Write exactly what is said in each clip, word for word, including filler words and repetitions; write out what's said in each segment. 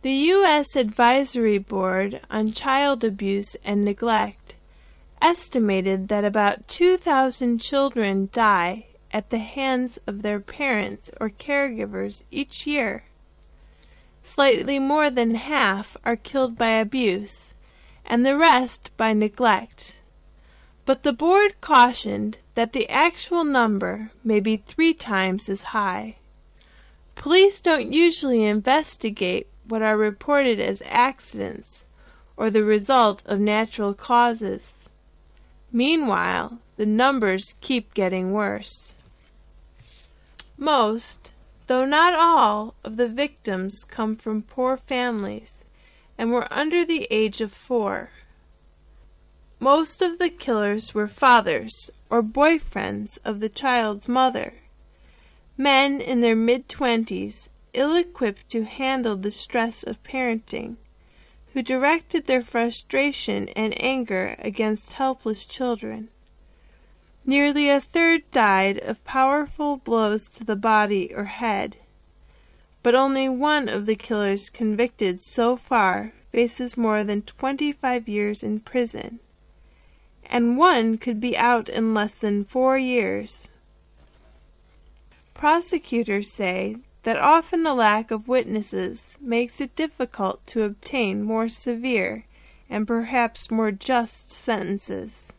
The U S Advisory Board on Child Abuse and Neglect estimated that about two thousand children die at the hands of their parents or caregivers each year. Slightly more than half are killed by abuse, and the rest by neglect. But the board cautioned that the actual number may be three times as high. Police don't usually investigate what are reported as accidents or the result of natural causes. Meanwhile, the numbers keep getting worse. Most, though not all, of the victims come from poor families and were under the age of four. Most of the killers were fathers or boyfriends of the child's mother, men in their mid-twenties, ill-equipped to handle the stress of parenting, who directed their frustration and anger against helpless children. Nearly a third died of powerful blows to the body or head, but only one of the killers convicted so far faces more than twenty-five years in prison, and one could be out in less than four years. Prosecutors say that often a lack of witnesses makes it difficult to obtain more severe and perhaps more just sentences.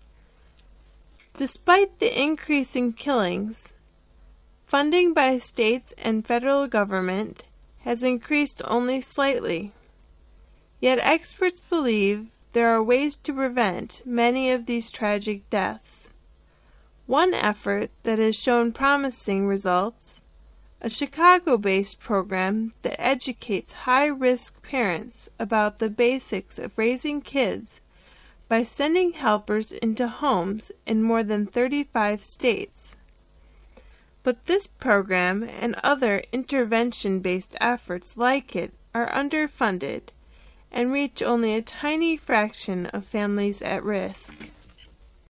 Despite the increase in killings, funding by states and federal government has increased only slightly. Yet experts believe there are ways to prevent many of these tragic deaths. One effort that has shown promising results, a Chicago-based program that educates high-risk parents about the basics of raising kids by sending helpers into homes in more than thirty-five states. But this program and other intervention-based efforts like it are underfunded and reach only a tiny fraction of families at risk.